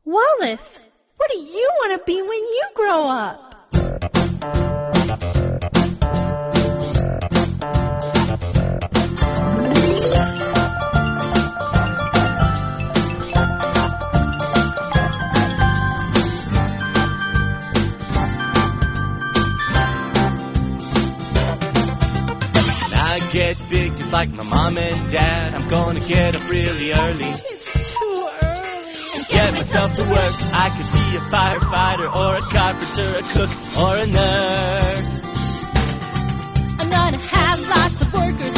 Wallace, what do you want to be when you grow up? Get big just like my mom and dad. I'm gonna get up really early. It's too early. Get myself to work. I could be a firefighter or a carpenter, a cook or a nurse. I'm gonna have lots of workers